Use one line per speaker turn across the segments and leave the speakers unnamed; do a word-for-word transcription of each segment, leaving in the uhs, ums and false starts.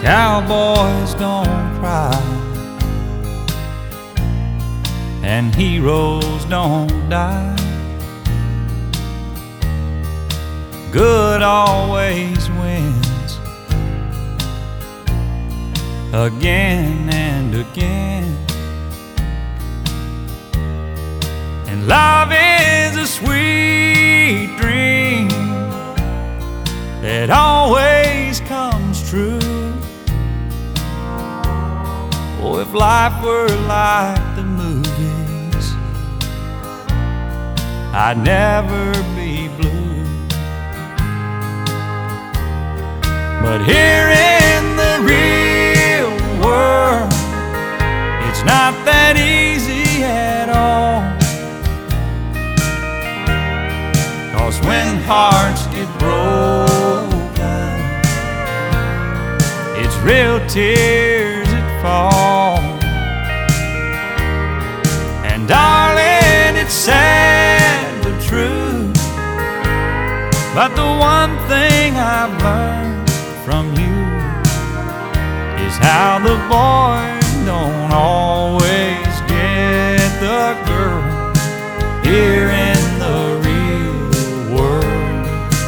Cowboys don't cry, and heroes don't die. Good always wins, again and again. And love is a sweet dream that always comes true. Oh, if life were like the movies, I'd never be blue. But here in the real world, it's not that easy at all. 'Cause when hearts get broken, it's real tears that fall. And darling, it's sad but true, but the one thing I've learned from you is how the boy don't always get the girl here in the real world.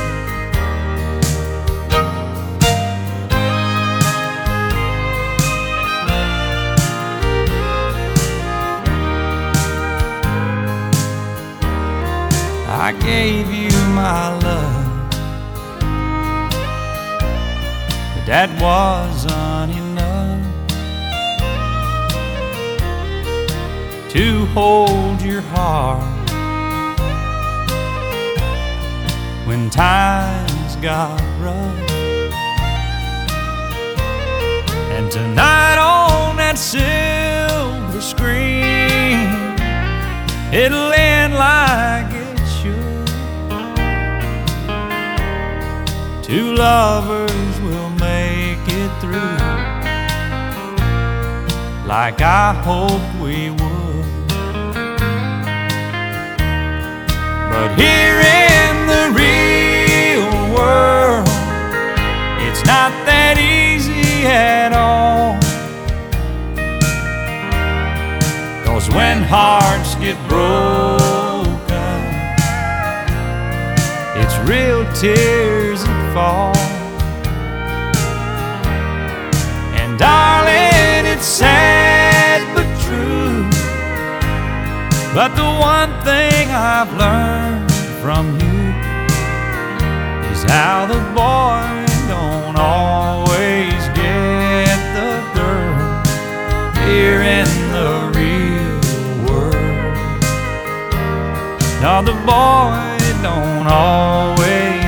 I gave you my love, but that wasn't enough to hold your heart when times got rough. And tonight on that silver screen, it'll end like it should. Two lovers will make it through, like I hoped we would. But here in the real world, it's not that easy at all. 'Cause when hearts get broken, it's real tears that fall. And darling, it's sad but true, but the one thing I've learned from you is how the boy don't always get the girl here in the real world. No, the boy don't always